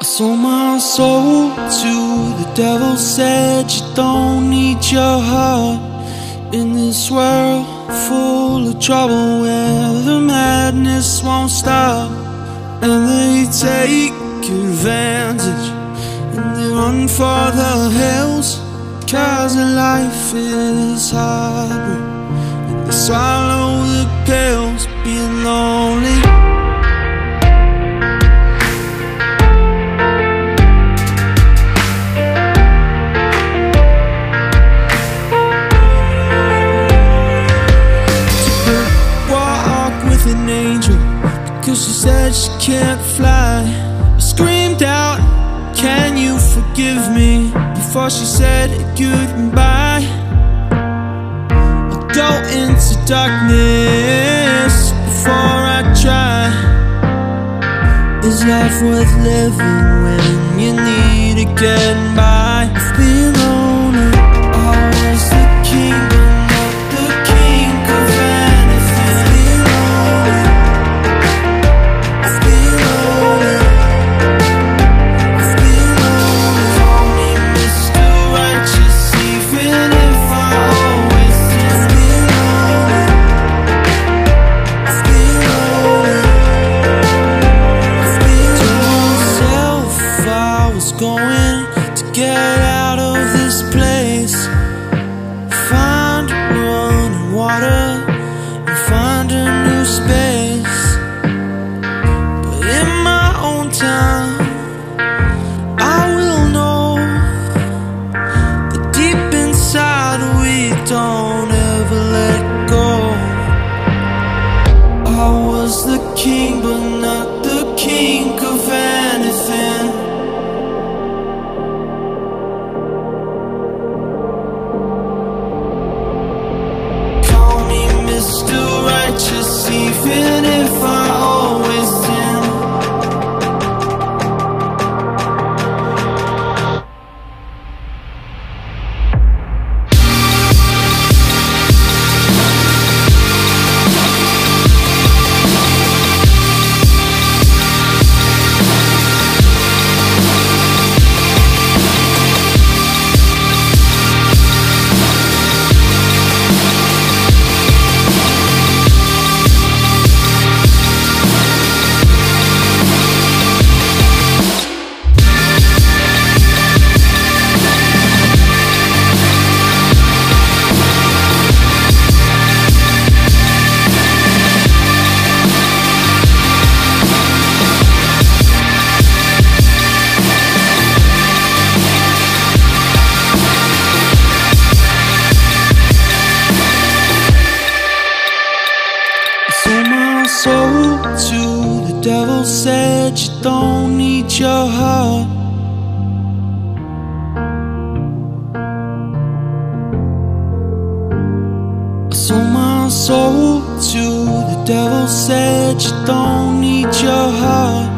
I sold my soul to the devil, said you don't need your heart in this world full of trouble where the madness won't stop. And they take advantage and they run for the hills, 'cause their life is hard, and they swallow the pills, being lonely. An angel, because she said she can't fly. I screamed out, can you forgive me, before she said goodbye. I'll go into darkness before I try. Is life worth living when you need to get by? I've been lonely. I was the king, but not the king of anything. Going to get out of this place, find running water and find a new space. But in my own time, I will know that deep inside we don't ever let go. I was the king, but not the king of anything. Just even if I always sin. Soul to the devil, said you don't need your heart. I sold my soul to the devil, said you don't need your heart.